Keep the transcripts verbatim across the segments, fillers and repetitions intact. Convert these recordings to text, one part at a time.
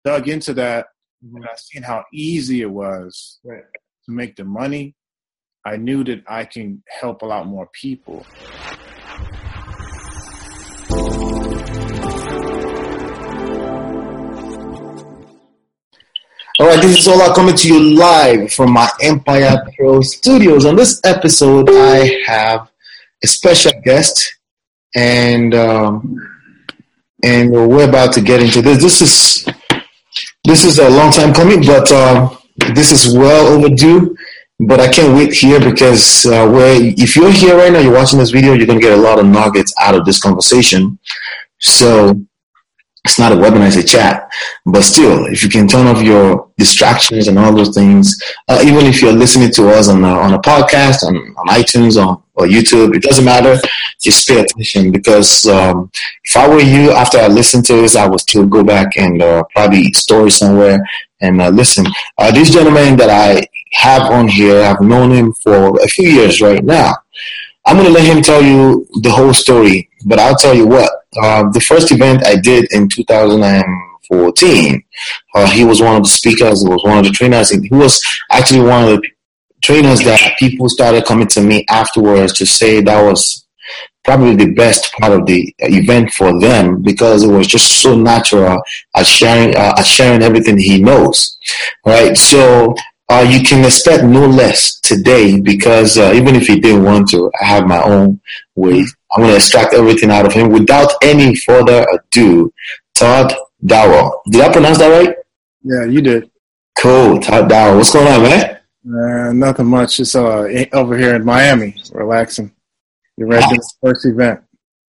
dug into that, and I seen how easy it was right. to make the money, I knew that I can help a lot more people. All right, this is Ola coming to you live from my Empire Pro Studios. On this episode, I have a special guest, and um, and we're about to get into this. This is this is a long time coming, but uh, this is well overdue. But I can't wait here because uh, where if you're here right now, you're watching this video, you're gonna get a lot of nuggets out of this conversation. So. It's not a webinar, it's a chat. But still, if you can turn off your distractions and all those things, uh, even if you're listening to us on a, on a podcast, on, on iTunes, or, or YouTube, it doesn't matter. Just pay attention because um, if I were you, after I listened to this, I would still go back and uh, probably store it somewhere and uh, listen. Uh, this gentleman that I have on here, I've known him for a few years right now. I'm going to let him tell you the whole story, but I'll tell you what. Uh, the first event I did in two thousand fourteen, uh, he was one of the speakers, he was one of the trainers. He was actually one of the trainers that people started coming to me afterwards to say that was probably the best part of the event for them because it was just so natural at sharing, uh, at sharing everything he knows, right? So uh, you can expect no less today because uh, even if he didn't want to, I have my own way. I'm going to extract everything out of him without any further ado. Todd Dowell. Did I pronounce that right? Yeah, you did. Cool. Todd Dowell. What's going on, man? Uh, nothing much. Just uh, over here in Miami, relaxing. You're ready for the first event.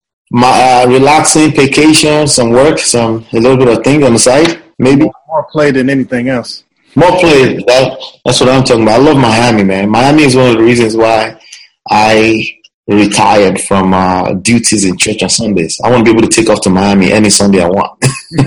My uh, relaxing, vacation, some work, some a little bit of things on the side, maybe. More, more play than anything else. More play. That, that's what I'm talking about. I love Miami, man. Miami is one of the reasons why I retired from uh, duties in church on Sundays. I want to be able to take off to Miami any Sunday I want.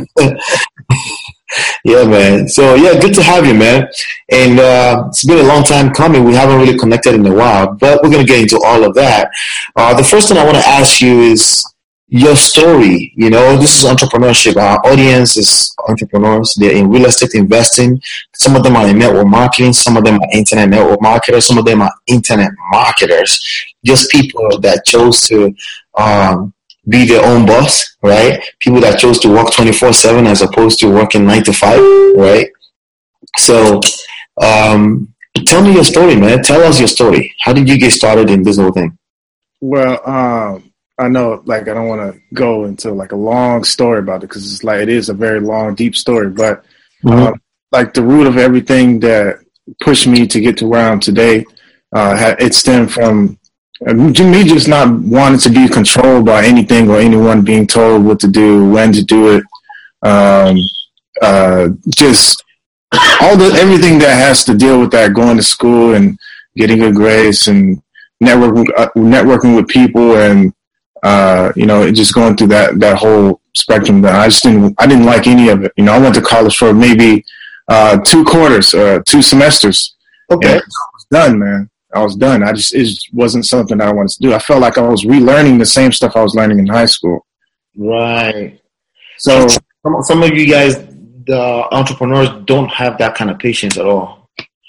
Yeah, man. So, yeah, good to have you, man. And uh, it's been a long time coming. We haven't really connected in a while, but we're going to get into all of that. Uh, the first thing I want to ask you is your story. You know, this is entrepreneurship. Our audience is entrepreneurs. They're in real estate investing. Some of them are in network marketing. Some of them are internet network marketers. Some of them are internet marketers. Just people that chose to um, be their own boss, right? People that chose to work twenty-four seven as opposed to working nine to five, right? So um, tell me your story, man. Tell us your story. How did you get started in this whole thing? Well, um, I know, like, I don't want to go into, like, a long story about it because it's like it is a very long, deep story. But, mm-hmm. uh, like, the root of everything that pushed me to get to where I am today, uh, it stemmed from uh, me just not wanting to be controlled by anything or anyone being told what to do, when to do it. Um, uh, just all the everything that has to deal with that, going to school and getting good grades and networking, uh, networking with people and Uh, you know, just going through that, that whole spectrum that I just didn't, I didn't like any of it. You know, I went to college for maybe, uh, two quarters, uh, two semesters. Okay. And I was done, man. I was done. I just, it just wasn't something I wanted to do. I felt like I was relearning the same stuff I was learning in high school. Right. So some, some of you guys, the entrepreneurs don't have that kind of patience at all.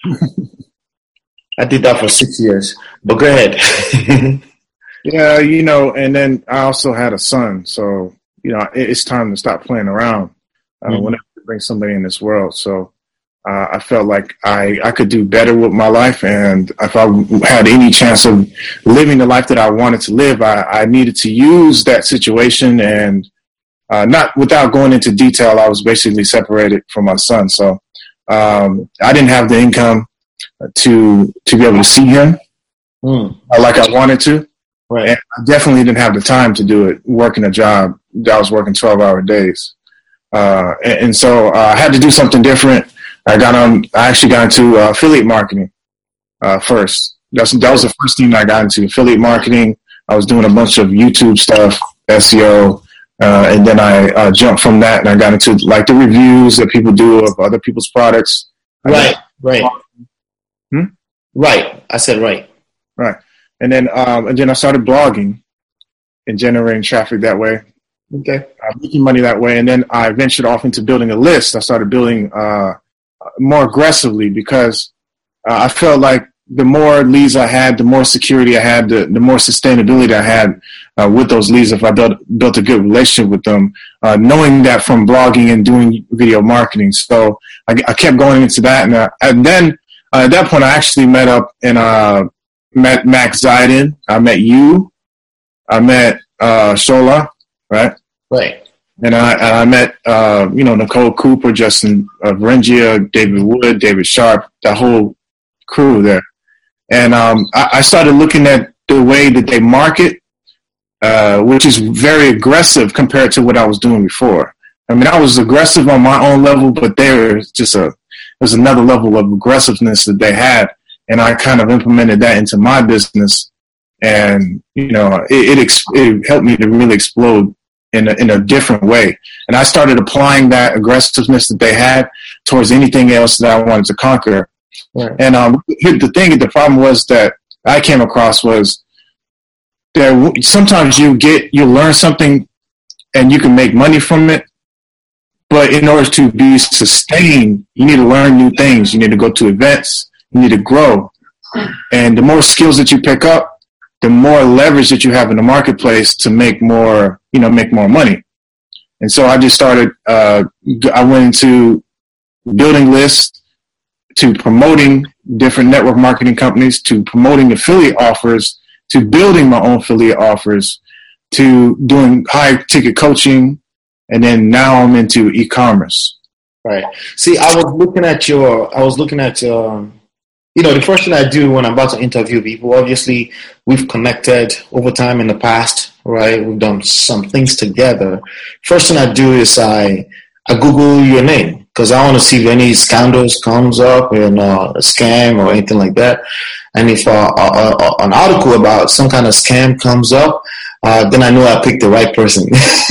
I did that for six years, but go ahead. Yeah, you know, and then I also had a son, so, you know, it's time to stop playing around uh, mm-hmm. whenever you bring somebody in this world. So uh, I felt like I, I could do better with my life, and if I had any chance of living the life that I wanted to live, I, I needed to use that situation, and uh, not without going into detail, I was basically separated from my son. So um, I didn't have the income to to be able to see him mm. like I wanted to. Right. And I definitely didn't have the time to do it, working a job that I was working twelve-hour days. Uh, and, and so uh, I had to do something different. I got on. I actually got into uh, affiliate marketing uh, first. That's, that was the first thing I got into, affiliate marketing. I was doing a bunch of YouTube stuff, S E O, uh, and then I uh, jumped from that and I got into like the reviews that people do of other people's products. Right, right. Hmm? Right. I said right. Right. And then, um, and then I started blogging and generating traffic that way. Okay. Uh, making money that way. And then I ventured off into building a list. I started building uh, more aggressively because uh, I felt like the more leads I had, the more security I had, the, the more sustainability I had uh, with those leads if I built, built a good relationship with them, uh, knowing that from blogging and doing video marketing. So I, I kept going into that. And, uh, and then uh, at that point, I actually met up and uh, met Max Zidon. I met you. I met uh, Shola, right? Right. And I, and I met, uh, you know, Nicole Cooper, Justin uh, Varengia, David Wood, David Sharp, that whole crew there. And um, I, I started looking at the way that they market, uh, which is very aggressive compared to what I was doing before. I mean, I was aggressive on my own level, but there's just a there's another level of aggressiveness that they had, and I kind of implemented that into my business, and you know, it it, it helped me to really explode in a, in a different way. And I started applying that aggressiveness that they had towards anything else that I wanted to conquer. Right. And um, the thing, the problem was that I came across was that sometimes you get, you learn something and you can make money from it. But in order to be sustained, you need to learn new things. You need to go to events. You need to grow. And the more skills that you pick up, the more leverage that you have in the marketplace to make more, you know, make more money. And so I just started, uh, I went into building lists, to promoting different network marketing companies, to promoting affiliate offers, to building my own affiliate offers, to doing high ticket coaching. And then now I'm into e-commerce. Right. See, I was looking at your, I was looking at, um, you know, the first thing I do when I'm about to interview people, obviously we've connected over time in the past, right? We've done some things together. First thing I do is I, I Google your name because I want to see if any scandals comes up and uh, a scam or anything like that. And if uh, uh, uh, an article about some kind of scam comes up, uh, then I know I picked the right person.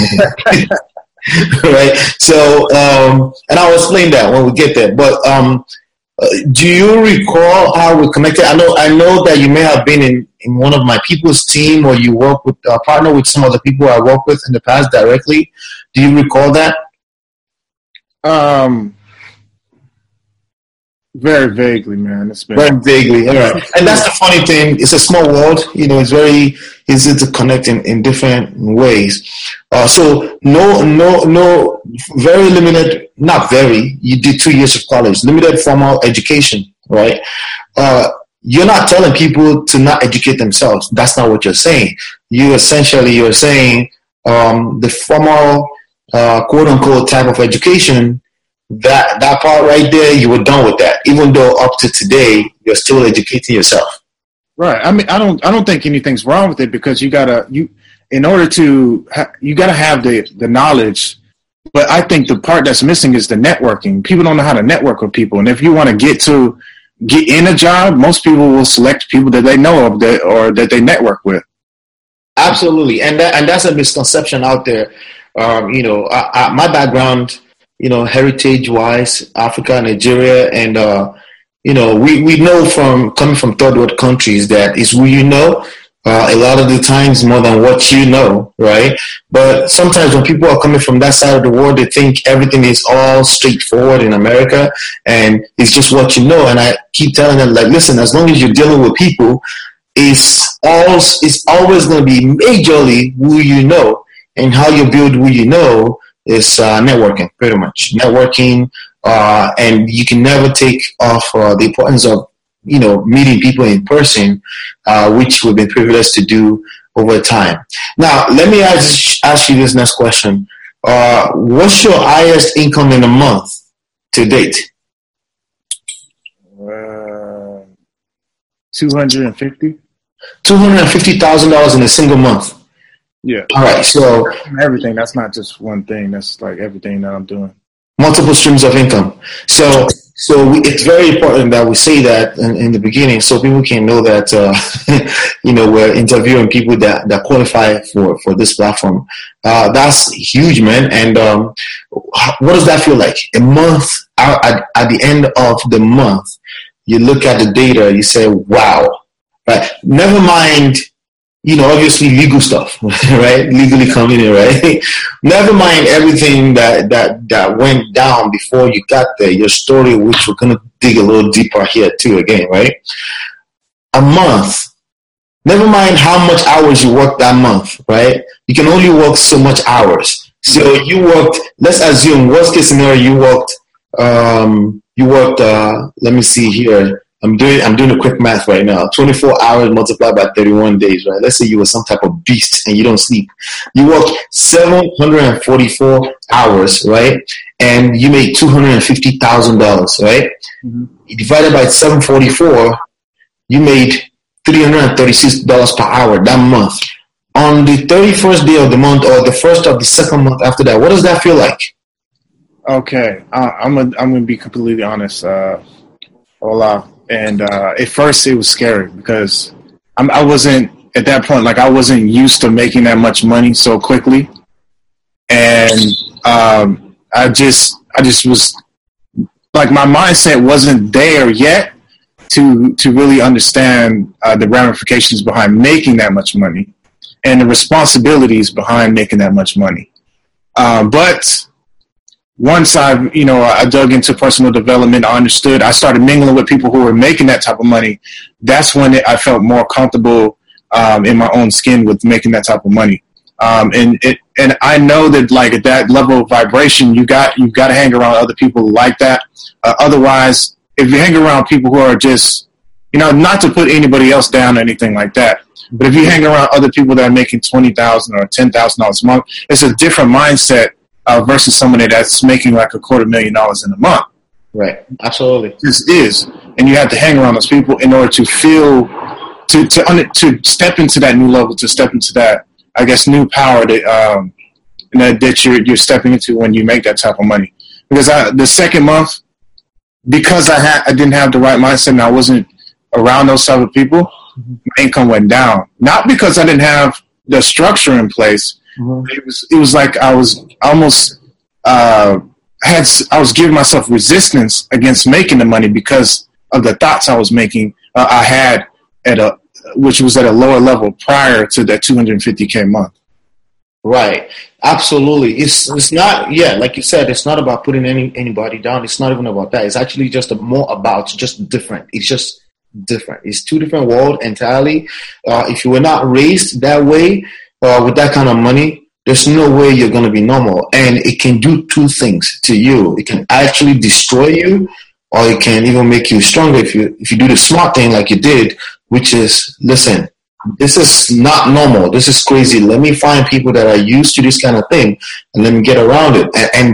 Right. So, um, and I'll explain that when we get there. But um, uh, do you recall how we connected? I know, I know that you may have been in, in one of my people's team, or you work with, uh, partner with some of the people I work with in the past directly. Do you recall that? Um, very vaguely, man. It's been very vaguely. All right. And that's the funny thing. It's a small world. You know, it's very easy to connect in, in different ways. Uh, so no, no, no, very limited, not very, you did two years of college, limited formal education, right? Uh, you're not telling people to not educate themselves. That's not what you're saying. You essentially, you're saying, um, the formal, uh, quote unquote type of education, that, that part right there, you were done with that. Even though up to today, you're still educating yourself. Right. I mean, I don't, I don't think anything's wrong with it because you gotta, you, in order to, ha- you gotta have the, the knowledge. But I think the part that's missing is the networking. People don't know how to network with people. And if you want to get to, get in a job, most people will select people that they know of that, or that they network with. Absolutely. And that, and that's a misconception out there. Um, you know, I, I, my background, you know, heritage-wise, Africa, Nigeria, and, uh, you know, we, we know from coming from third world countries that it's who you know, uh, a lot of the times more than what you know, right? But sometimes when people are coming from that side of the world, they think everything is all straightforward in America and it's just what you know. And I keep telling them, like, listen, as long as you're dealing with people, it's, all, it's always going to be majorly who you know, and how you build who you know is uh, networking, pretty much. Networking, uh, and you can never take off uh, the importance of, you know, meeting people in person, uh, which we've been privileged to do over time. Now, let me ask, ask you this next question. Uh, what's your highest income in a month to date? Uh, two hundred fifty. two hundred fifty thousand dollars in a single month. Yeah. All right. So everything. That's not just one thing. That's like everything that I'm doing. Multiple streams of income. So, so we, it's very important that we say that in, in the beginning, so people can know that uh, you know, we're interviewing people that, that qualify for, for this platform. Uh, that's huge, man. And um, what does that feel like? A month out, at, at the end of the month, you look at the data, you say, "Wow!" Right? Never mind you know, obviously legal stuff, right? Legally coming in, right? Never mind everything that, that, that went down before you got there, your story, which we're going to dig a little deeper here too again, right? A month. Never mind how much hours you worked that month, right? You can only work so much hours. So you worked, let's assume, worst case scenario, you worked, um, you worked, uh, let me see here. I'm doing I'm doing a quick math right now. twenty-four hours multiplied by thirty-one days, right? Let's say you were some type of beast and you don't sleep. You work seven hundred forty-four hours, right? And you make two hundred fifty thousand dollars, right? Mm-hmm. You divided by seven hundred forty-four, you made three hundred thirty-six dollars per hour that month. On the thirty-first day of the month or the first of the second month after that, what does that feel like? Okay, uh, I'm gonna I'm gonna be completely honest. Uh, hola. And uh, at first it was scary because I'm, I wasn't at that point, like I wasn't used to making that much money so quickly. And um, I just, I just was like, my mindset wasn't there yet to, to really understand uh, the ramifications behind making that much money and the responsibilities behind making that much money. Um, but once I, you know, I dug into personal development, I understood, I started mingling with people who were making that type of money. That's when it, I felt more comfortable um, in my own skin with making that type of money. Um, and it, and I know that like at that level of vibration, you got, you've got to hang around other people like that. Uh, otherwise, if you hang around people who are just, you know, not to put anybody else down or anything like that, but if you hang around other people that are making twenty thousand dollars or ten thousand dollars a month, it's a different mindset. Uh, versus somebody that's making like a quarter million dollars in a month. Right. Absolutely. This is, and you have to hang around those people in order to feel, to to to step into that new level, to step into that, I guess, new power that um that, that you're you're stepping into when you make that type of money. Because I, the second month, because I had I didn't have the right mindset and I wasn't around those type of people, mm-hmm. my income went down. Not because I didn't have the structure in place. Mm-hmm. It was it was like I was almost uh, had I was giving myself resistance against making the money because of the thoughts I was making. Uh, I had at a which was at a lower level prior to that two hundred fifty K a month. Right. Absolutely. It's it's not yeah, like you said, it's not about putting any anybody down. It's not even about that. It's actually just a, more about just different. It's just different. It's two different worlds entirely. Uh, if you were not raised that way. Uh, with that kind of money, there's no way you're going to be normal. And it can do two things to you. It can actually destroy you, or it can even make you stronger if you if you do the smart thing like you did, which is, listen, this is not normal. This is crazy. Let me find people that are used to this kind of thing, and let me get around it. And, and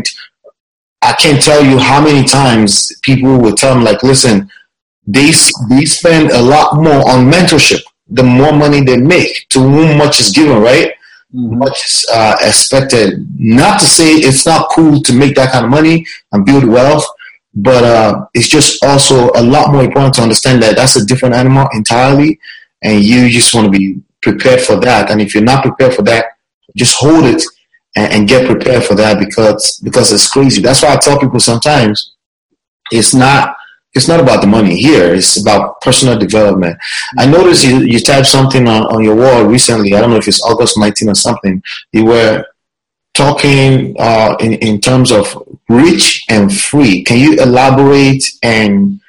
I can't tell you how many times people will tell me, like, listen, they, they spend a lot more on mentorship. The more money they make, to whom much is given, right? Mm-hmm. Much is uh, expected. Not to say it's not cool to make that kind of money and build wealth, but uh, it's just also a lot more important to understand that that's a different animal entirely, and you just want to be prepared for that. And if you're not prepared for that, just hold it and, and get prepared for that because because it's crazy. That's why I tell people sometimes it's not. It's not about the money here. It's about personal development. I noticed you, you typed something on, on your wall recently. I don't know if it's August nineteenth or something. You were talking uh, in, in terms of rich and free. Can you elaborate and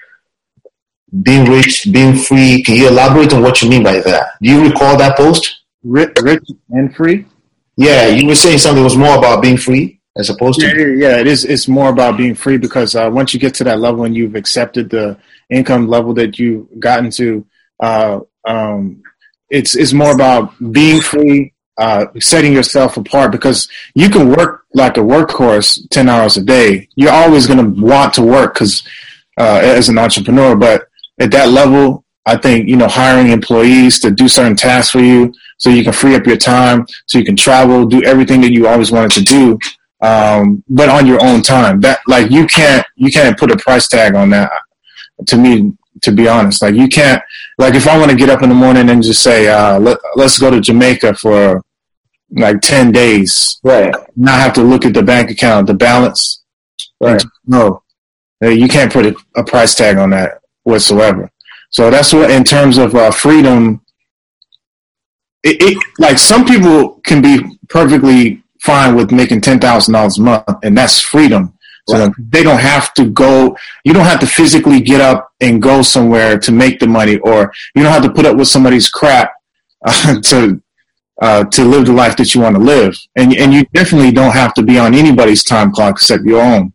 being rich, being free? Can you elaborate on what you mean by that? Do you recall that post? Rich, rich and free? Yeah, you were saying something was more about being free. As opposed to yeah, yeah, it is. It's more about being free because uh, once you get to that level and you've accepted the income level that you've gotten to, uh, um, it's it's more about being free, uh, setting yourself apart because you can work like a workhorse ten hours a day. You're always going to want to work because uh, as an entrepreneur, but at that level, I think you know hiring employees to do certain tasks for you so you can free up your time, so you can travel, do everything that you always wanted to do. Um, but on your own time, that like you can't, you can't put a price tag on that to me, to be honest. Like you can't, like if I want to get up in the morning and just say, uh, let, let's go to Jamaica for like ten days, right? Not have to look at the bank account, the balance. Right. No, you can't put a, a price tag on that whatsoever. So that's what, in terms of uh, freedom, it, it like some people can be perfectly fine with making ten thousand dollars a month, and that's freedom. So right. They don't have to go. You don't have to physically get up and go somewhere to make the money, or you don't have to put up with somebody's crap uh, to uh, to live the life that you want to live. And and you definitely don't have to be on anybody's time clock except your own.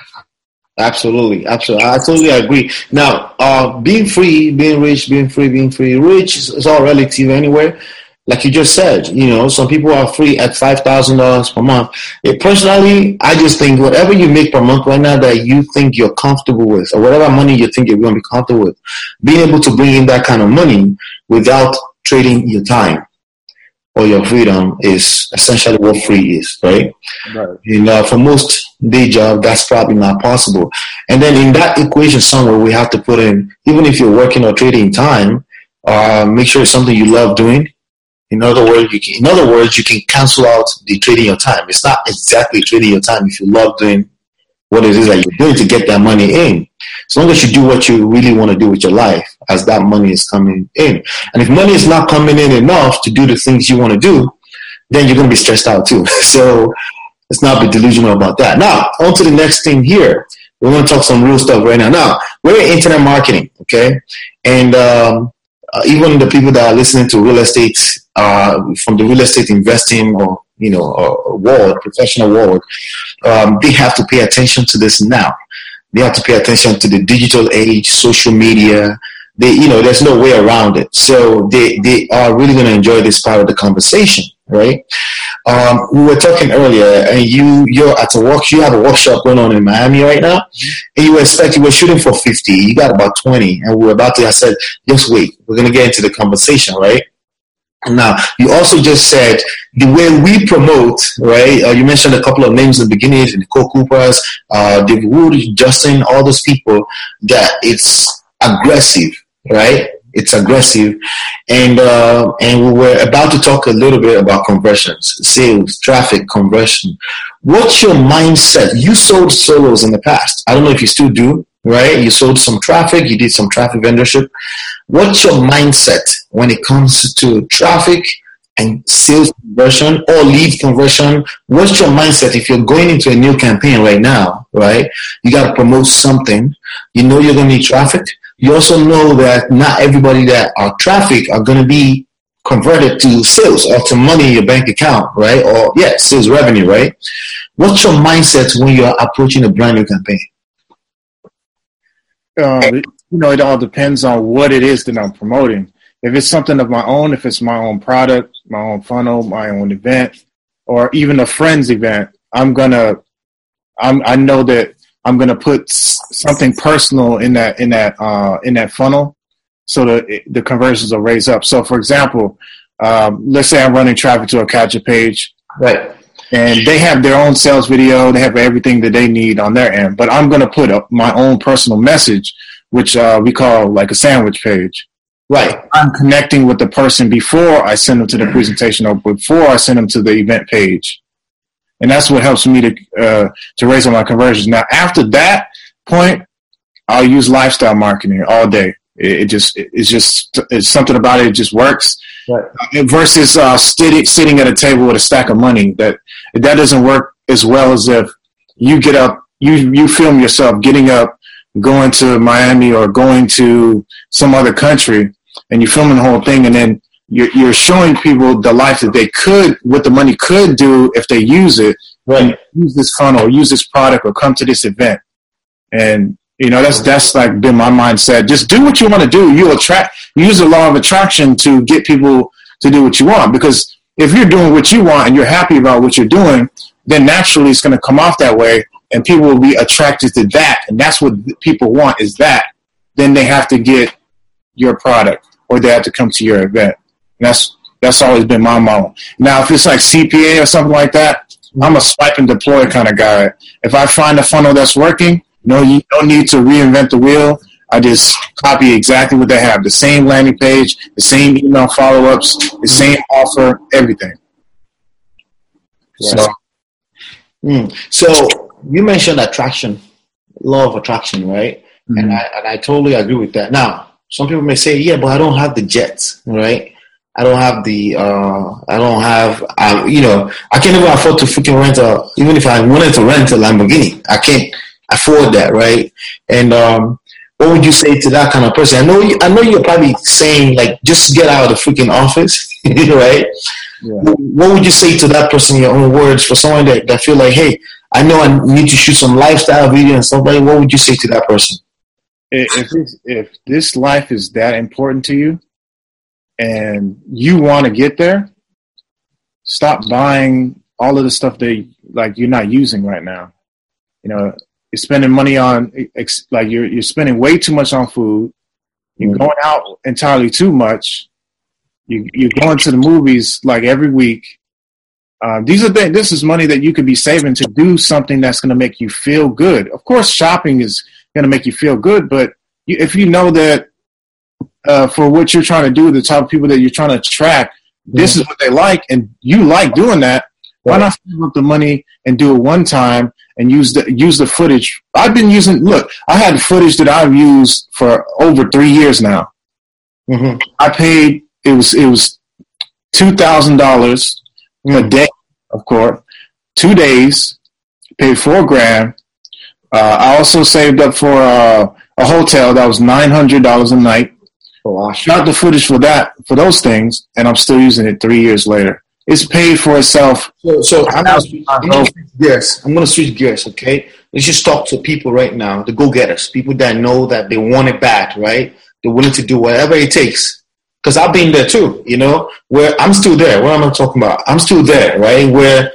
Absolutely, absolutely. I totally agree. Now, uh, being free, being rich, being free, being free, rich is, is all relative anyway. Like you just said, you know, some people are free at five thousand dollars per month. It, personally, I just think whatever you make per month right now that you think you're comfortable with, or whatever money you think you're going to be comfortable with, being able to bring in that kind of money without trading your time or your freedom is essentially what free is, right? Right. And uh, for most day job, that's probably not possible. And then in that equation somewhere, we have to put in, even if you're working or trading time, uh, make sure it's something you love doing. In other words, you can, in other words, you can cancel out the trading your time. It's not exactly trading your time if you love doing what it is that you're doing to get that money in. As long as you do what you really want to do with your life as that money is coming in. And if money is not coming in enough to do the things you want to do, then you're going to be stressed out too. So let's not be delusional about that. Now, on to the next thing here. We're going to talk some real stuff right now. Now, we're in internet marketing, okay? And um, uh, even the people that are listening to real estate, uh, from the real estate investing or, you know, uh, world, professional world, um, they have to pay attention to this now. They have to pay attention to the digital age, social media. They, you know, there's no way around it. So they, they are really going to enjoy this part of the conversation, right? Um, we were talking earlier, and you, you're at a work, you have a workshop going on in Miami right now, and you were expecting, you were shooting for fifty, you got about twenty, and we were about to, I said, just wait, we're going to get into the conversation, right? Now, you also just said the way we promote, right? Uh, you mentioned a couple of names in the beginning, Nicole Coopers, uh, David Wood, Justin, all those people, that it's aggressive, right? It's aggressive. And uh, and we were about to talk a little bit about conversions, sales, traffic, conversion. What's your mindset? You sold solos in the past. I don't know if you still do, right? You sold some traffic. You did some traffic vendorship. What's your mindset when it comes to traffic and sales conversion or lead conversion? What's your mindset if you're going into a new campaign right now, right? You got to promote something. You know you're going to need traffic. You also know that not everybody that are traffic are going to be converted to sales or to money in your bank account, right? Or, yeah, sales revenue, right? What's your mindset when you're approaching a brand new campaign? Uh, you know, it all depends on what it is that I'm promoting. If it's something of my own, if it's my own product, my own funnel, my own event, or even a friend's event, I'm going to, I'm, I know that I'm going to put something personal in that, in that, uh, in that funnel so that it, the conversions will raise up. So for example, um, let's say I'm running traffic to a Catcher page. Right. And they have their own sales video. They have everything that they need on their end. But I'm going to put up my own personal message, which uh, we call like a sandwich page. Right. I'm connecting with the person before I send them to the presentation or before I send them to the event page. And that's what helps me to uh, to raise up my conversions. Now, after that point, I'll use lifestyle marketing all day. It, it just it's just it's something about it. It just works. Right. Uh, versus uh, sitting sitting at a table with a stack of money. That that doesn't work as well as if you get up, you you film yourself getting up, going to Miami or going to some other country, and you're filming the whole thing, and then you're, you're showing people the life that they could, what the money could do if they use it. Right. Use this funnel, or use this product, or come to this event. And you know, that's that's like been my mindset. Just do what you want to do. You attract. Use the law of attraction to get people to do what you want. Because if you're doing what you want and you're happy about what you're doing, then naturally it's going to come off that way, and people will be attracted to that. And that's what people want, is that. Then they have to get your product, or they have to come to your event. And that's that's always been my model. Now, if it's like C P A or something like that, I'm a swipe and deploy kind of guy. If I find a funnel that's working, no, you don't need to reinvent the wheel. I just copy exactly what they have. The same landing page, the same email follow-ups, the same offer, everything. Right. So, mm. so you mentioned attraction, law of attraction, right? Mm-hmm. And I and I totally agree with that. Now, some people may say, yeah, but I don't have the jets, right? I don't have the, uh, I don't have, I, you know, I can't even afford to freaking rent a, even if I wanted to rent a Lamborghini, I can't afford that, right? And um, what would you say to that kind of person? I know, you, I know you're probably saying like, just get out of the freaking office, right? Yeah. What would you say to that person in your own words for someone that, that feel like, hey, I know I need to shoot some lifestyle video and stuff like that? What would you say to that person? If it's, if this life is that important to you, and you want to get there, stop buying all of the stuff that like you're not using right now. You know, you're spending money on like you're you're spending way too much on food. You're mm-hmm. going out entirely too much. You you're going to the movies like every week. Uh, these are things. This is money that you could be saving to do something that's going to make you feel good. Of course, shopping is going to make you feel good, but you, if you know that. Uh, for what you're trying to do, the type of people that you're trying to attract, this mm-hmm. is what they like, and you like doing that. Why right. not save up the money and do it one time and use the use the footage? I've been using. Look, I had footage that I've used for over three years now. Mm-hmm. I paid it was it was two thousand dollars mm-hmm. a day, of course, two days. Paid four grand. Uh, I also saved up for uh, a hotel that was nine hundred dollars a night. I shot the footage for that, for those things, and I'm still using it three years later. It's paid for itself. So, so I'm going to switch gears. I'm going to switch gears, okay? Let's just talk to people right now, the go-getters, people that know that they want it bad, right? They're willing to do whatever it takes. Because I've been there too, you know, where I'm still there. What am I talking about? I'm still there, right? Where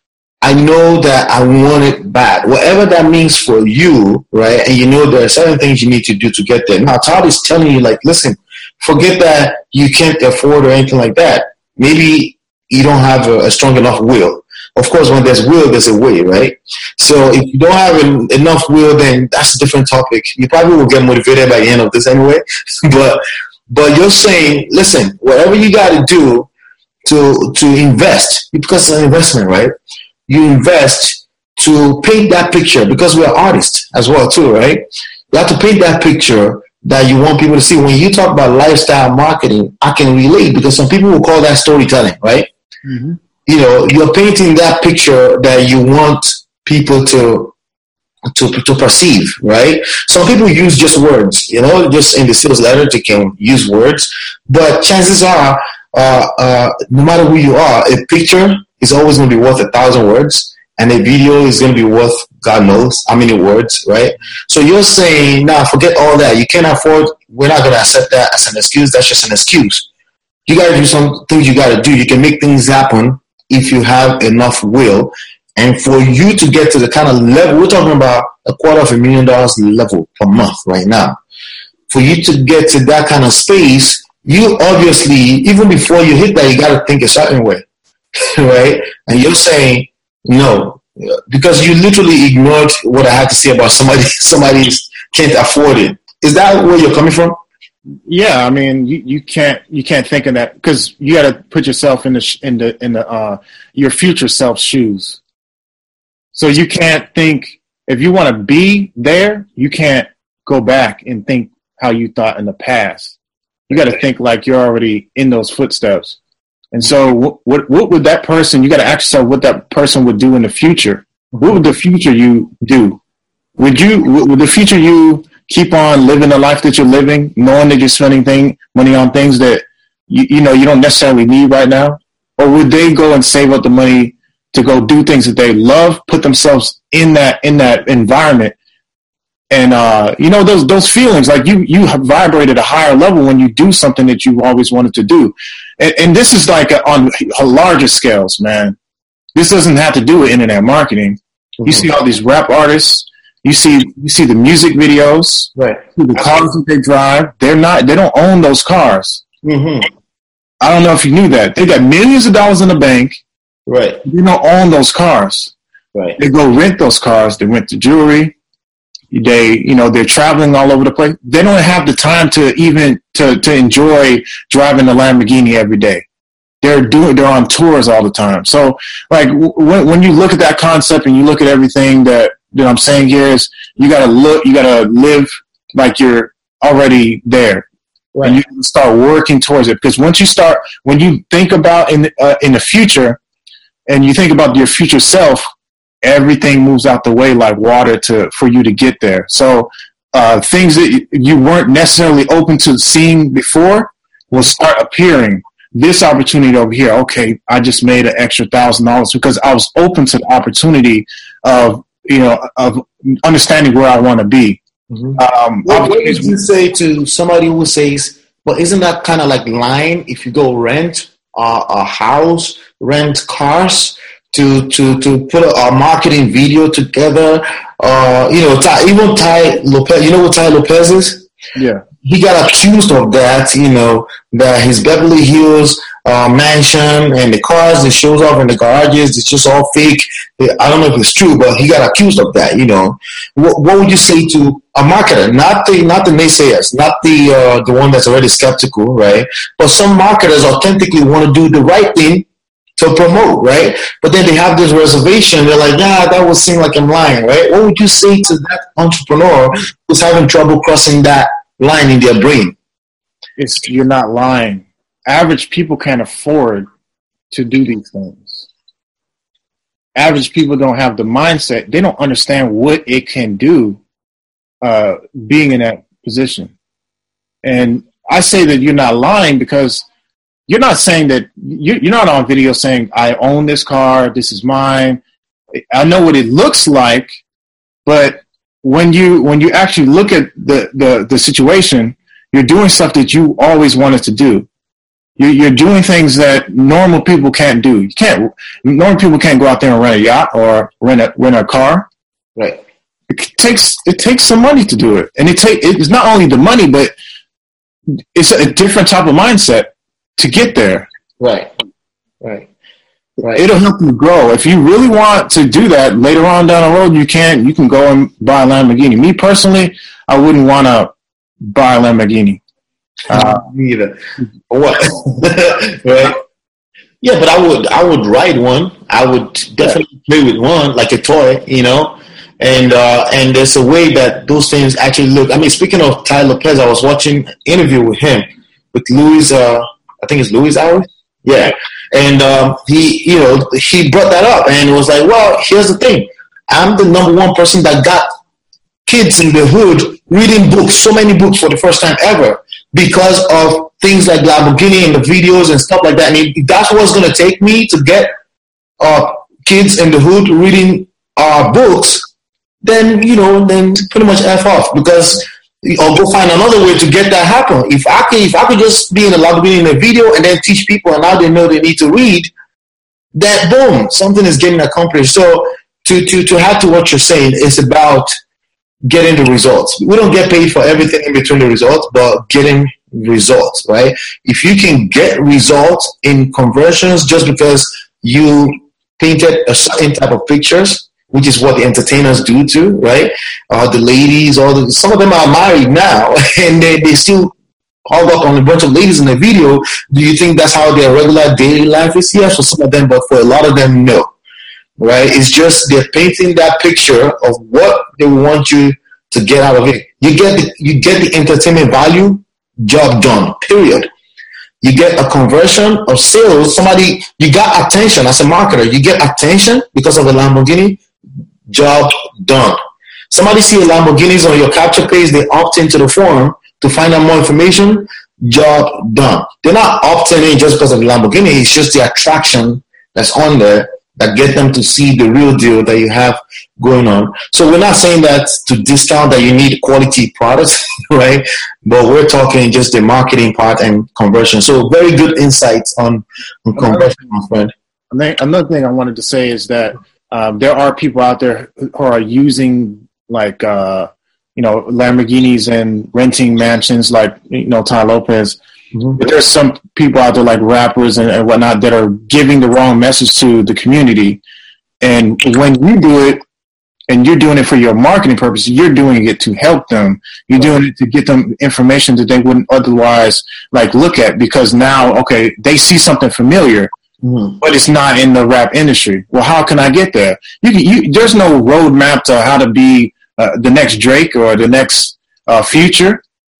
I know that I want it bad, whatever that means for you, right? And you know there are certain things you need to do to get there. Now, Todd is telling you, like, listen, forget that you can't afford or anything like that. Maybe you don't have a, a strong enough will. Of course, when there's will, there's a way, right? So if you don't have an, enough will, then that's a different topic. You probably will get motivated by the end of this anyway. but but you're saying, listen, whatever you got to do to to invest, because it's an investment, right? You invest to paint that picture, because we're artists as well too, right? You have to paint that picture that you want people to see. When you talk about lifestyle marketing, I can relate, because some people will call that storytelling, right? Mm-hmm. You know, you're painting that picture that you want people to to to perceive, right? Some people use just words, you know, just in the sales letter they can use words, but chances are, uh, uh, no matter who you are, a picture is always going to be worth a thousand words. And a video is going to be worth God knows how many words, right? So you're saying, nah, forget all that. You can't afford, we're not going to accept that as an excuse. That's just an excuse. You got to do some things you got to do. You can make things happen if you have enough will. And for you to get to the kind of level, we're talking about a quarter of a million dollars level per month right now. For you to get to that kind of space, you obviously, even before you hit that, you got to think a certain way, right? And you're saying, no, because you literally ignored what I had to say about somebody somebody can't afford it. Is that where you're coming from? Yeah, I mean, you, you can't you can't think of that, because you got to put yourself in the in the in the uh, your future self's shoes. So you can't think, if you want to be there, you can't go back and think how you thought in the past. You got to think like you're already in those footsteps. And so what, what what would that person, you got to ask yourself what that person would do in the future. What would the future you do? Would you, would the future you keep on living the life that you're living, knowing that you're spending thing, money on things that, you, you know, you don't necessarily need right now? Or would they go and save up the money to go do things that they love, put themselves in that, in that environment? And, uh, you know, those, those feelings, like you, you vibrate at a higher level when you do something that you always wanted to do. And, and this is like a, on a larger scales, man. This doesn't have to do with internet marketing. Mm-hmm. You see all these rap artists, you see, you see the music videos, right? The cars that they drive. They're not, they don't own those cars. Mm-hmm. I don't know if you knew that. They got millions of dollars in the bank. Right. They don't own those cars. Right. They go rent those cars. They rent the jewelry. They, you know, they're traveling all over the place. They don't have the time to even to, to enjoy driving a Lamborghini every day. They're doing, they're on tours all the time. So, like, when when you look at that concept and you look at everything that that I'm saying here, is you gotta look, you gotta live like you're already there. Right. And you start working towards it. Because once you start, when you think about in the, uh, in the future, and you think about your future self, everything moves out the way like water to for you to get there. So uh, things that you weren't necessarily open to seeing before will start appearing. This opportunity over here, okay, I just made an extra thousand dollars because I was open to the opportunity of, you know, of understanding where I want to be. Mm-hmm. Um, what, what would you say to somebody who says, well, isn't that kind of like lying if you go rent uh, a house, rent cars to to to put a, a marketing video together? Uh, you know, Ty, even Tai Lopez, you know what Tai Lopez is? Yeah. He got accused of that, you know, that his Beverly Hills uh, mansion and the cars that shows off in the garages, it's just all fake. I don't know if it's true, but he got accused of that, you know. What, what would you say to a marketer, not the not the naysayers, not the uh, the one that's already skeptical, right? But some marketers authentically want to do the right thing to promote, right? But then they have this reservation. They're like, yeah, that would seem like I'm lying, right? What would you say to that entrepreneur who's having trouble crossing that line in their brain? It's, you're not lying. Average people can't afford to do these things. Average people don't have the mindset. They don't understand what it can do uh, being in that position. And I say that you're not lying because you're not saying that you're not on video saying, I own this car, this is mine. I know what it looks like, but when you when you actually look at the, the, the situation, you're doing stuff that you always wanted to do. You're, you're doing things that normal people can't do. You can't. Normal people can't go out there and rent a yacht or rent a rent a car. Right. It takes it takes some money to do it, and it take it's not only the money, but it's a different type of mindset to get there. Right. Right. Right. It'll help you grow. If you really want to do that later on down the road, you can. You can go and buy a Lamborghini. Me personally, I wouldn't want to buy a Lamborghini. Uh, Me either. What? Right? Yeah, but I would. I would ride one. I would definitely play with one like a toy, you know. And uh, and there's a way that those things actually look. I mean, speaking of Tai Lopez, I was watching an interview with him with Louis. Uh, I think it's Louis Hours. Yeah. And um, he, you know, he brought that up and it was like, well, here's the thing. I'm the number one person that got kids in the hood reading books, so many books for the first time ever because of things like Lamborghini and the videos and stuff like that. And if that's what's going to take me to get uh, kids in the hood reading uh, books, then, you know, then pretty much F off because or go find another way to get that happen. If I could, if I could just be in a Lamborghini in a video and then teach people and now they know they need to read, that boom, something is getting accomplished. So to, to, to add to what you're saying, it's about getting the results. We don't get paid for everything in between the results, but getting results, right? If you can get results in conversions just because you painted a certain type of pictures, which is what the entertainers do too, right? Uh, the ladies, all the, some of them are married now, and they, they still hog up on a bunch of ladies in the video. Do you think that's how their regular daily life is? Yes, for some of them, but for a lot of them, no. Right? It's just they're painting that picture of what they want you to get out of it. You get the, you get the entertainment value, job done, period. You get a conversion of sales. Somebody, you got attention as a marketer. You get attention because of a Lamborghini, job done. Somebody see a Lamborghinis on your capture page, they opt into the forum to find out more information, job done. They're not opting in just because of the Lamborghini, it's just the attraction that's on there that get them to see the real deal that you have going on. So we're not saying that to discount that you need quality products, right? But we're talking just the marketing part and conversion. So very good insights on, on conversion, my friend. Another thing I wanted to say is that um, there are people out there who are using like, uh, you know, Lamborghinis and renting mansions like, you know, Tai Lopez. Mm-hmm. But there's some people out there like rappers and, and whatnot that are giving the wrong message to the community. And when you do it and you're doing it for your marketing purpose, you're doing it to help them. You're doing it to get them information that they wouldn't otherwise like look at because now, okay, they see something familiar, mm-hmm. but it's not in the rap industry. Well, how can I get there? You, can, you there's no roadmap to how to be uh, the next Drake or the next uh, Future.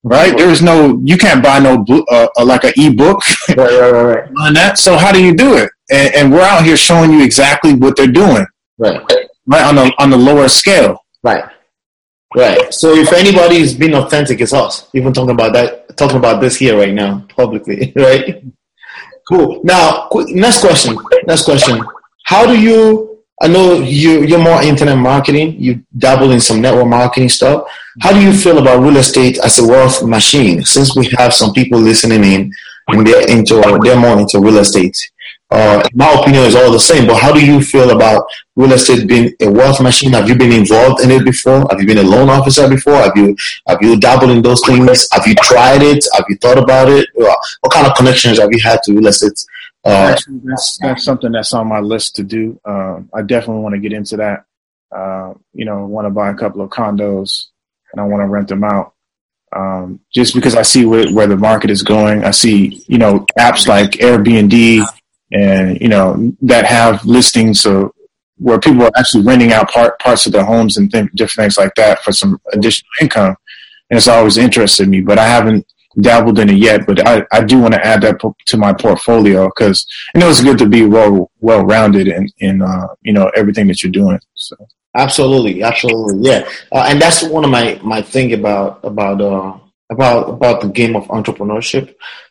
right? There is no, you can't buy no book, uh, like an ebook right, right, right, right. on that. So how do you do it? And, and we're out here showing you exactly what they're doing, right, right on the on the lower scale, right, right. So if anybody is being authentic, it's us. Even talking about that, talking about this here right now publicly, right? Cool. Now, next question. Next question. How do you? I know you, you're more internet marketing. You dabble in some network marketing stuff. How do you feel about real estate as a wealth machine? Since we have some people listening in, and they're into, they're more into real estate. Uh, my opinion is all the same. But how do you feel about real estate being a wealth machine? Have you been involved in it before? Have you been a loan officer before? Have you have you dabbled in those things? Have you tried it? Have you thought about it? What kind of connections have you had to real estate? Uh, Actually, that's that's something that's on my list to do. Um, I definitely want to get into that. Uh, you know, want to buy a couple of condos and I want to rent them out. Um, just because I see where, where the market is going. I see, you know, apps like Airbnb and, you know, that have listings so where people are actually renting out part, parts of their homes and th- different things like that for some additional income. And it's always interested me, but I haven't dabbled in it yet, but I, I do want to add that po- to my portfolio because I know it's good to be well well rounded in in uh, you know everything that you're doing. So absolutely, absolutely, yeah, uh, and that's one of my my thing about about uh, about about the game of entrepreneurship.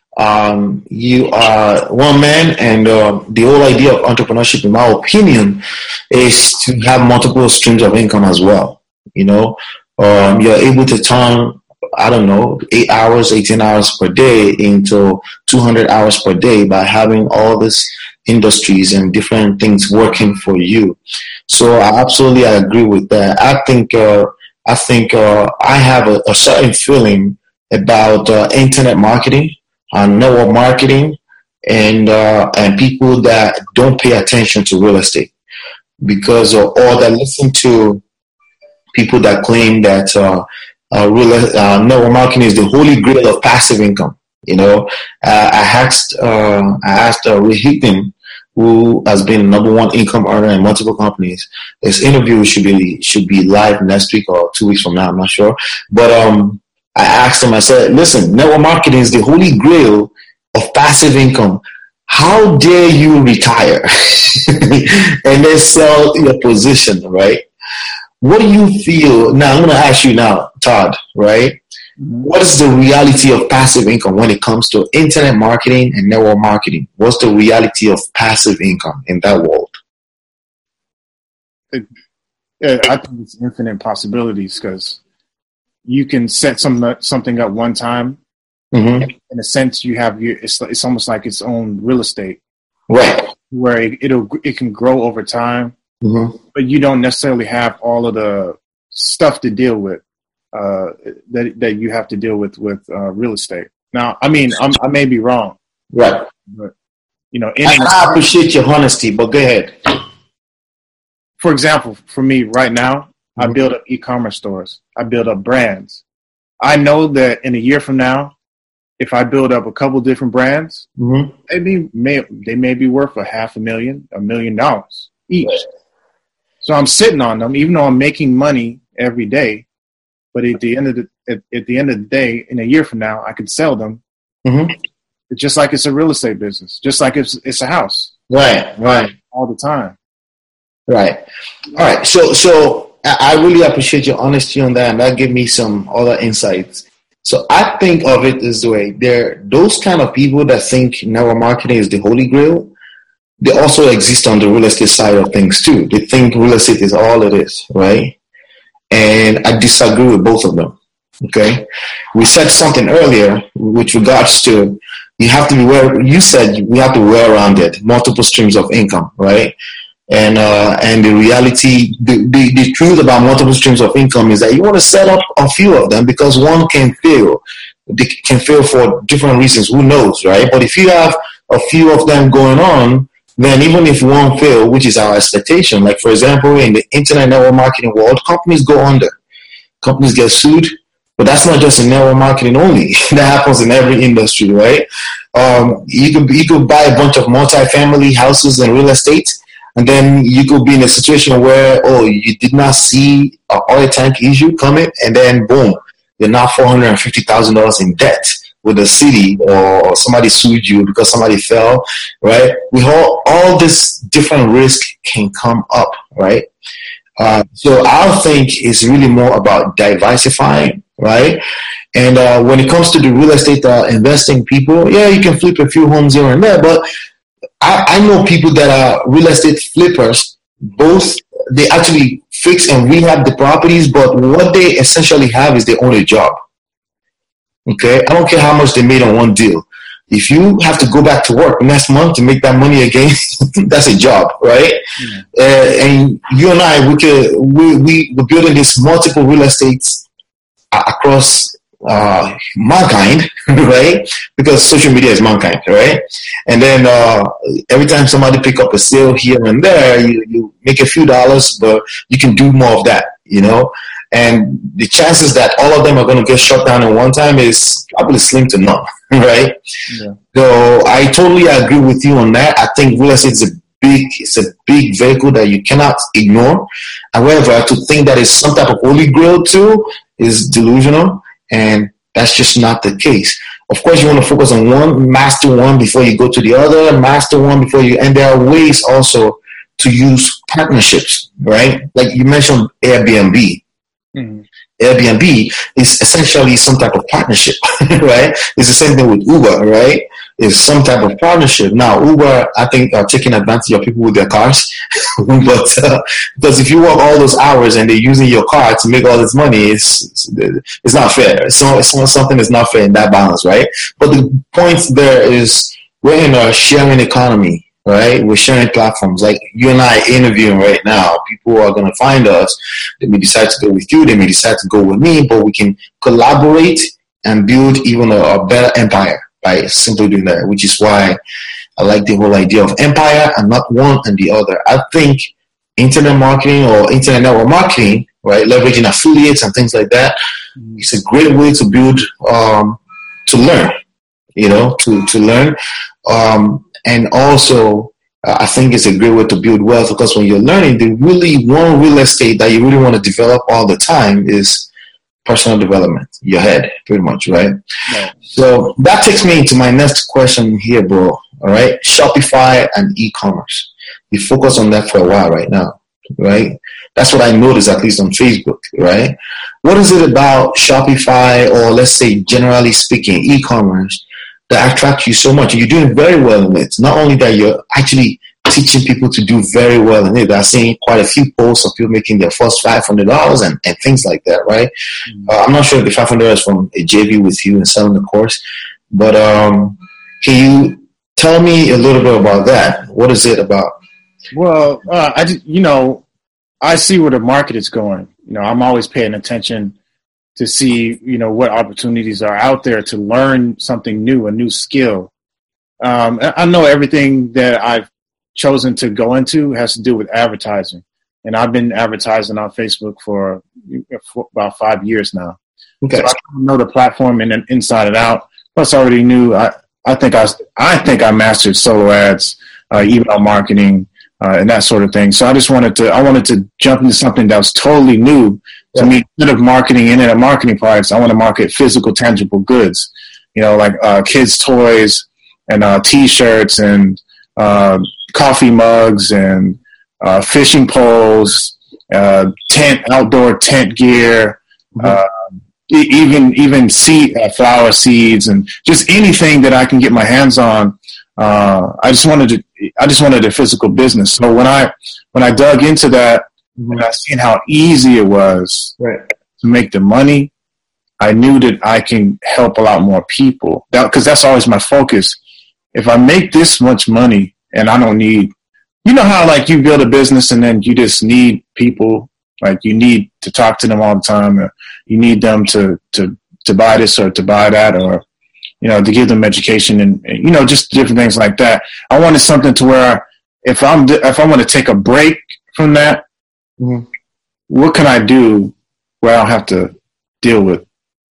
Um, you are one man, and uh, the whole idea of entrepreneurship, in my opinion, is to have multiple streams of income as well. You know, um, you're able to turn, I don't know, eight hours, eighteen hours per day into two hundred hours per day by having all these industries and different things working for you. So I absolutely I agree with that. I think uh, I think uh, I have a, a certain feeling about uh, internet marketing and network marketing and uh, and people that don't pay attention to real estate because uh, or that listen to people that claim that uh, Uh, real, uh, network marketing is the holy grail of passive income. You know, uh, I asked, uh, I asked uh, Ray Hickman, who has been number one income earner in multiple companies. His interview should be should be live next week or two weeks from now. I'm not sure, but um, I asked him. I said, "Listen, network marketing is the holy grail of passive income. How dare you retire and then sell your position, right?" What do you feel? Now, I'm going to ask you now, Todd, right? Mm-hmm. What is the reality of passive income when it comes to internet marketing and network marketing? What's the reality of passive income in that world? It, it, I think it's infinite possibilities because you can set some, something up one time. Mm-hmm. In a sense, you have your, it's, it's almost like its own real estate. Right. Where it, it'll, it can grow over time. Mm-hmm. But you don't necessarily have all of the stuff to deal with uh, that that you have to deal with with uh, real estate. Now, I mean, I'm, I may be wrong, right? But you know, I, I appreciate your honesty, but go ahead. For example, for me right now, mm-hmm. I build up e-commerce stores. I build up brands. I know that in a year from now, if I build up a couple different brands, mm-hmm. they be may they may be worth a half a million, a million dollars each. Right. So I'm sitting on them, even though I'm making money every day. But at the end of the at, at the end of the day, in a year from now, I can sell them. Mm-hmm. It's just like it's a real estate business, just like it's it's a house. Right, right, all the time. Right. All right. So so I really appreciate your honesty on that, and that gave me some other insights. So I think of it this way: there those kind of people that think network marketing is the holy grail. They also exist on the real estate side of things too. They think real estate is all it is, right? And I disagree with both of them. Okay, we said something earlier with regards to you have to be well. You said we have to be well-rounded, multiple streams of income, right? And uh, and the reality, the, the the truth about multiple streams of income is that you want to set up a few of them because one can fail. They can fail for different reasons. Who knows, right? But if you have a few of them going on, then even if one fail, which is our expectation, like for example, in the internet network marketing world, companies go under, companies get sued, but that's not just in network marketing only. That happens in every industry, right? Um, you could you could buy a bunch of multi-family houses and real estate, and then you could be in a situation where, oh, you did not see an oil tank issue coming, and then boom, you're now four hundred fifty thousand dollars in debt with the city, or somebody sued you because somebody fell, right? We all, all this different risk can come up, right? Uh, so I think it's really more about diversifying, right? And uh, when it comes to the real estate uh, investing people, yeah, you can flip a few homes here and there, but I, I know people that are real estate flippers. Both, they actually fix and rehab the properties, but what they essentially have is they own a job. Okay, I don't care how much they made on one deal. If you have to go back to work next month to make that money again, that's a job, right? Mm-hmm. Uh, and you and I, we could, we, we, we're building this multiple real estates across uh, mankind, right? Because social media is mankind, right? And then uh, every time somebody pick up a sale here and there, you, you make a few dollars, but you can do more of that, you know? And the chances that all of them are going to get shut down in one time is probably slim to none, right? Yeah. So I totally agree with you on that. I think real estate is a big, it's a big vehicle that you cannot ignore. However, to think that it's some type of holy grail too is delusional, and that's just not the case. Of course, you want to focus on one, master one before you go to the other, master one before you, and there are ways also to use partnerships, right? Like you mentioned Airbnb. Mm-hmm. Airbnb is essentially some type of partnership, right? It's the same thing with Uber, right? It's some type of partnership. Now, Uber, I think, are taking advantage of people with their cars, but uh, because if you work all those hours and they're using your car to make all this money, it's it's, it's not fair. So it's something that's not fair in that balance, right? But the point there is we're in a sharing economy. Right, we're sharing platforms like you and I interviewing right now. People are going to find us. They may decide to go with you. They may decide to go with me, but we can collaborate and build even a, a better empire by simply doing that, which is why I like the whole idea of empire and not one and the other. I think internet marketing or internet network marketing, right, leveraging affiliates and things like that, it's a great way to build, um, to learn, you know, to, to learn. Um, And also, uh, I think it's a great way to build wealth, because when you're learning, the really one real estate that you really want to develop all the time is personal development, your head, pretty much, right? Yeah. So that takes me into my next question here, bro. All right, Shopify and e-commerce. You focus on that for a while right now, right? That's what I noticed, at least on Facebook, right? What is it about Shopify, or let's say, generally speaking, e-commerce, that attract you so much? You're doing very well in it. Not only that, you're actually teaching people to do very well in it. I've seen quite a few posts of people making their first five hundred dollars and, and things like that, right? Mm-hmm. Uh, I'm not sure if the five hundred dollars is from a J V with you and selling the course, but um, can you tell me a little bit about that? What is it about? Well, uh, I just, you know, I see where the market is going. You know, I'm always paying attention to see, you know, what opportunities are out there to learn something new, a new skill. Um, I know everything that I've chosen to go into has to do with advertising. And I've been advertising on Facebook for, for about five years now. Okay. So I know the platform in, inside and out. Plus I already knew, I, I think I, I think I mastered solo ads, uh, email marketing, uh, and that sort of thing. So I just wanted to, I wanted to jump into something that was totally new. To me, instead of marketing internet marketing products, I want to market physical, tangible goods. You know, like uh, kids' toys and uh, T-shirts and uh, coffee mugs and uh, fishing poles, uh, tent, outdoor tent gear, mm-hmm. uh, e- even even seed uh, flower seeds, and just anything that I can get my hands on. Uh, I just wanted to. I just wanted a physical business. So when I when I dug into that, and I seen how easy it was right. to make the money, I knew that I can help a lot more people. That, because that's always my focus. If I make this much money and I don't need, you know how like you build a business and then you just need people, like you need to talk to them all the time, or you need them to, to, to buy this or to buy that, or, you know, to give them education and, you know, just different things like that. I wanted something to where if I'm, if I want to take a break from that, mm-hmm. what can I do where I don't have to deal with,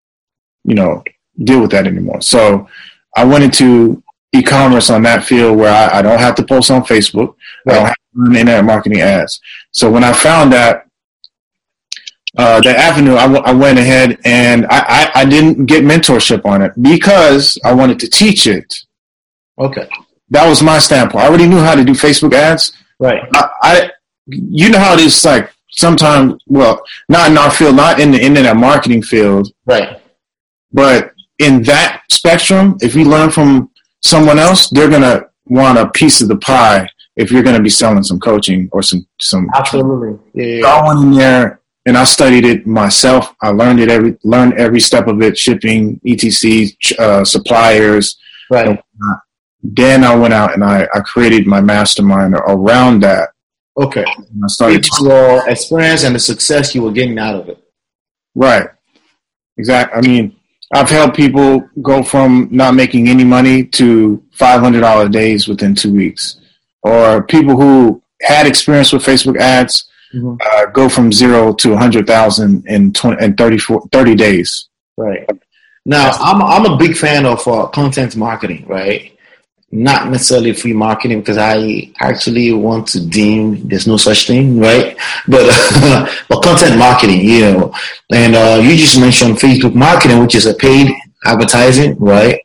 you know, deal with that anymore? So I went into e-commerce on that field where I, I don't have to post on Facebook. Right. I don't have to run internet marketing ads. So when I found that, uh, the avenue, I, w- I went ahead and I, I, I didn't get mentorship on it because I wanted to teach it. Okay. That was my standpoint. I already knew how to do Facebook ads. Right. I, I you know how it is, like sometimes, well, not in our field, not in the internet marketing field. Right. But in that spectrum, if you learn from someone else, they're going to want a piece of the pie if you're going to be selling some coaching or some, some. Absolutely. Yeah, yeah. So I went in there and I studied it myself. I learned it every, learned every step of it, shipping, et cetera, uh, suppliers. Right. Then I went out and I, I created my mastermind around that. Okay. And I started your experience and the success you were getting out of it. Right. Exactly. I mean, I've helped people go from not making any money to five hundred dollars days within two weeks. Or people who had experience with Facebook ads mm-hmm. uh, go from zero to one hundred thousand in twenty, in thirty days. Right. Now, I'm I'm a big fan of uh, content marketing, right? Not necessarily free marketing, because I actually want to deem there's no such thing, right? But uh, but content marketing, you know, and uh, you just mentioned Facebook marketing, which is a paid advertising, right?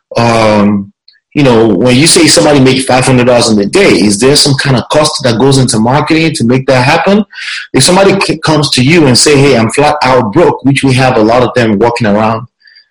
Um, you know, when you say somebody makes five hundred dollars in a day, is there some kind of cost that goes into marketing to make that happen? If somebody comes to you and say, "Hey, I'm flat out broke," which we have a lot of them walking around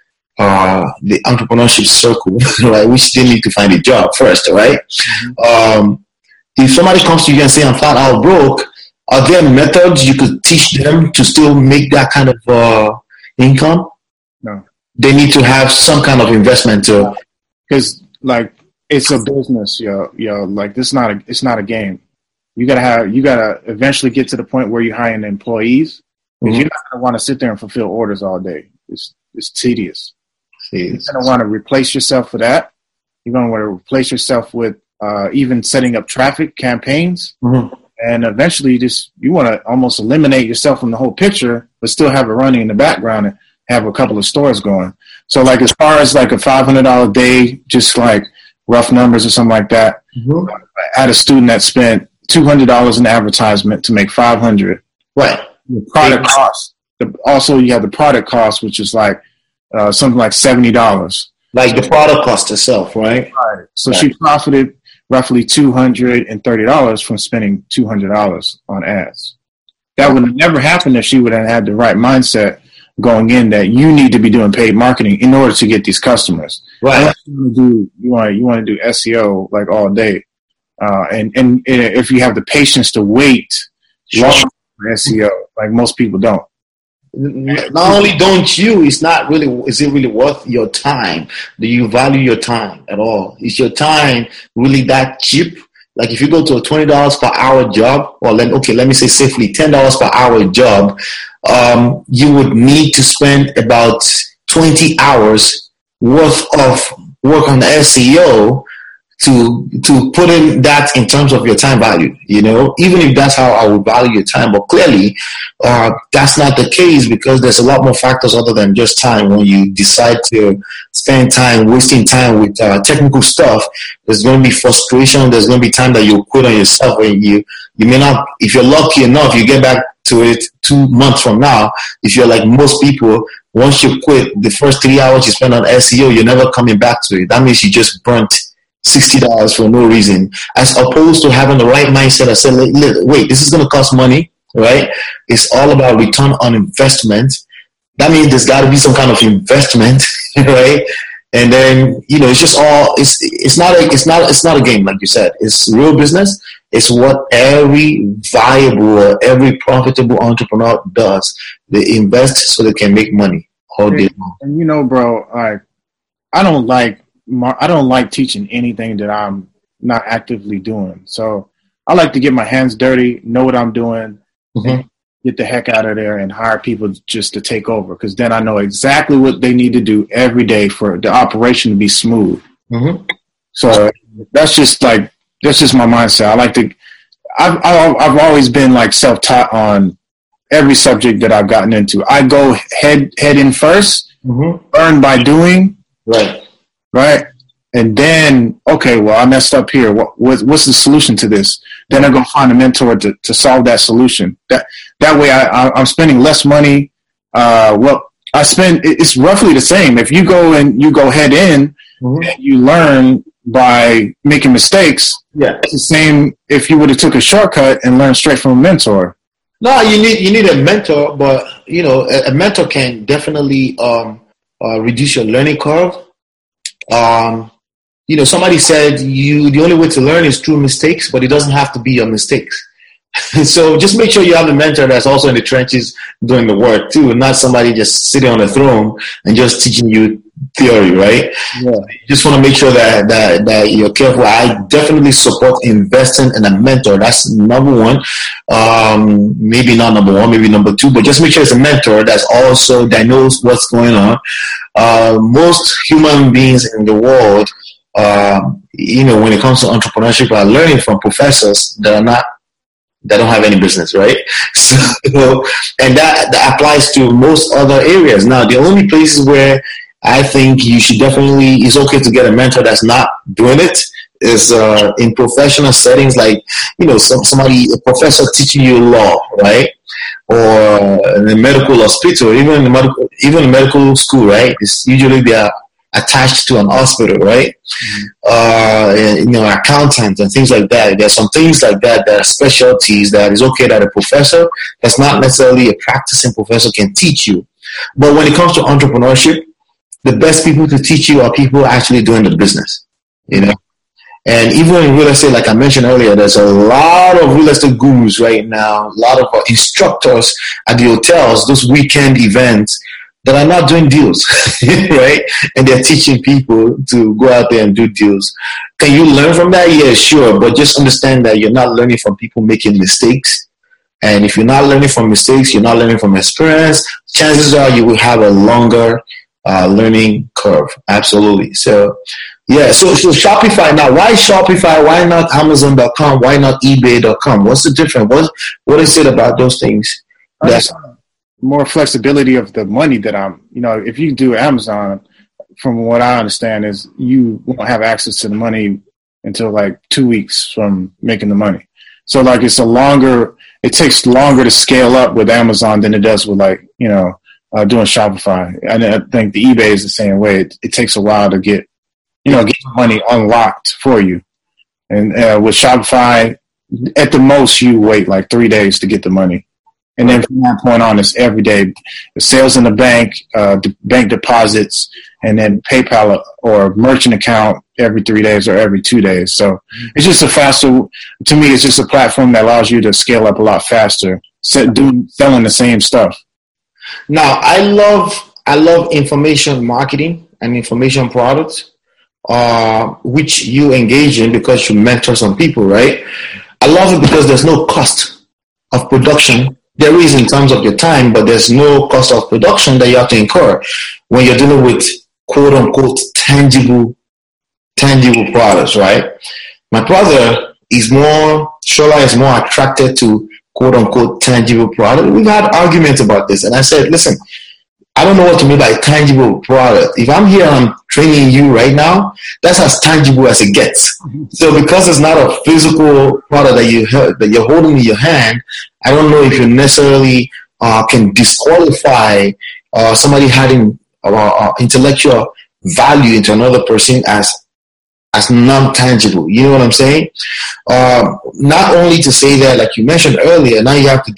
uh the entrepreneurship circle, right, which they need to find a job first, right? Mm-hmm. Um if somebody comes to you and say, "I'm flat out broke," are there methods you could teach them to still make that kind of uh income? No, they need to have some kind of investment too, because like it's a business, yo yo like this is not a it's not a game. You gotta have you gotta eventually get to the point where you're hiring employees, because mm-hmm. you're not gonna want to sit there and fulfill orders all day. It's it's tedious. You're going to want to replace yourself with that. You're going to want to replace yourself with uh, even setting up traffic campaigns. Mm-hmm. And eventually you just, you want to almost eliminate yourself from the whole picture, but still have it running in the background and have a couple of stores going. So like as far as like a five hundred dollars a day, just like rough numbers or something like that, mm-hmm. I had a student that spent two hundred dollars in advertisement to make five hundred dollars. Right. The product yeah. cost. The, also you have the product cost, which is like, Uh, something like seventy dollars. Like the product cost itself, right? Right. So right. she profited roughly two hundred thirty dollars from spending two hundred dollars on ads. That would have never happened if she would have had the right mindset going in, that you need to be doing paid marketing in order to get these customers. Right. You want to do, you want to, you want to do S E O like all day. Uh, and, and if you have the patience to wait sure. long for S E O, like most people don't. Not only don't you, it's not really, is it really worth your time? Do you value your time at all? Is your time really that cheap? Like if you go to a twenty dollars per hour job, or let, okay, let me say safely ten dollars per hour job, um, you would need to spend about twenty hours worth of work on the S E O to to put in that in terms of your time value, you know, even if that's how I would value your time. But clearly, uh, that's not the case, because there's a lot more factors other than just time. When you decide to spend time wasting time with uh, technical stuff, there's going to be frustration. There's going to be time that you'll quit on yourself, when you, you may not, if you're lucky enough, you get back to it two months from now. If you're like most people, once you quit, the first three hours you spend on S E O, you're never coming back to it. That means you just burnt sixty dollars for no reason, as opposed to having the right mindset. I said, wait, this is going to cost money, right? It's all about return on investment. That means there's got to be some kind of investment, right? And then, you know, it's just all, it's it's not a, it's not, it's not a game, like you said. It's real business. It's what every viable or every profitable entrepreneur does. They invest so they can make money all day long. And you know, bro, like, I don't like, I don't like teaching anything that I'm not actively doing. So I like to get my hands dirty, know what I'm doing, mm-hmm. and get the heck out of there and hire people just to take over. Because then I know exactly what they need to do every day for the operation to be smooth. Mm-hmm. So that's just like, that's just my mindset. I like to, I've, I've always been like self-taught on every subject that I've gotten into. I go head, head in first, mm-hmm. learn by doing. Right. Right. and then, okay, well, I messed up here. What, what what's the solution to this? Then I go find a mentor to, to solve that solution. That that way, I, I I'm spending less money. Uh, well, I spend it's roughly the same. If you go and you go head in, mm-hmm. and you learn by making mistakes. Yeah, it's the same if you would have took a shortcut and learned straight from a mentor. No, you need you need a mentor, but you know a, a mentor can definitely um, uh, reduce your learning curve. Um, you know, somebody said you the only way to learn is through mistakes, but it doesn't have to be your mistakes. So just make sure you have a mentor that's also in the trenches doing the work too, and not somebody just sitting on the throne and just teaching you theory, right? Yeah. You just want to make sure that, that that you're careful. I definitely support investing in a mentor. That's number one. Um, maybe not number one, maybe number two, but just make sure it's a mentor that's also that knows what's going on. Uh, most human beings in the world, uh, you know, when it comes to entrepreneurship, are learning from professors that are not. They don't have any business, right? So, and that, that applies to most other areas. Now, the only places where I think you should definitely, it's okay to get a mentor that's not doing it is uh, in professional settings, like, you know, some, somebody, a professor teaching you law, right? Or in a medical hospital, even in the medical, even in medical school, right? It's usually they are attached to an hospital, right? Mm-hmm. Uh, you know, accountants and things like that. There's some things like that that are specialties that is okay that a professor that's not necessarily a practicing professor can teach you. But when it comes to entrepreneurship, the best people to teach you are people actually doing the business, you know? And even in real estate, like I mentioned earlier, there's a lot of real estate gurus right now, a lot of instructors at the hotels, those weekend events, that are not doing deals, right? And they're teaching people to go out there and do deals. Can you learn from that? Yeah, sure. But just understand that you're not learning from people making mistakes. And if you're not learning from mistakes, you're not learning from experience, chances are you will have a longer uh, learning curve. Absolutely. So, yeah. So, so Shopify now, why Shopify? Why not Amazon dot com? Why not eBay dot com? What's the difference? What, what is it about those things? That's more flexibility of the money that I'm, you know, if you do Amazon, from what I understand is you won't have access to the money until like two weeks from making the money. So like it's a longer, it takes longer to scale up with Amazon than it does with like, you know, uh, doing Shopify. And I think the eBay is the same way. It, it takes a while to get, you know, get the money unlocked for you. And uh, with Shopify, at the most you wait like three days to get the money. And then from that point on, it's every day. The sales in the bank, uh, the bank deposits, and then PayPal or merchant account every three days or every two days. So it's just a faster, to me, it's just a platform that allows you to scale up a lot faster, doing, selling the same stuff. Now, I love, I love information marketing and information products, uh, which you engage in because you mentor some people, right? I love it because there's no cost of production. There is in terms of your time, but there's no cost of production that you have to incur when you're dealing with quote unquote tangible, tangible products, right? My brother is more, Shola is more attracted to quote unquote tangible products. We've had arguments about this, and I said, listen, I don't know what to mean by tangible product. If I'm here and I'm training you right now, that's as tangible as it gets. So because it's not a physical product that you that you're holding in your hand, I don't know if you necessarily uh, can disqualify uh, somebody having uh, uh, intellectual value into another person as as non-tangible. You know what I'm saying? Uh, not only to say that, like you mentioned earlier, now you have to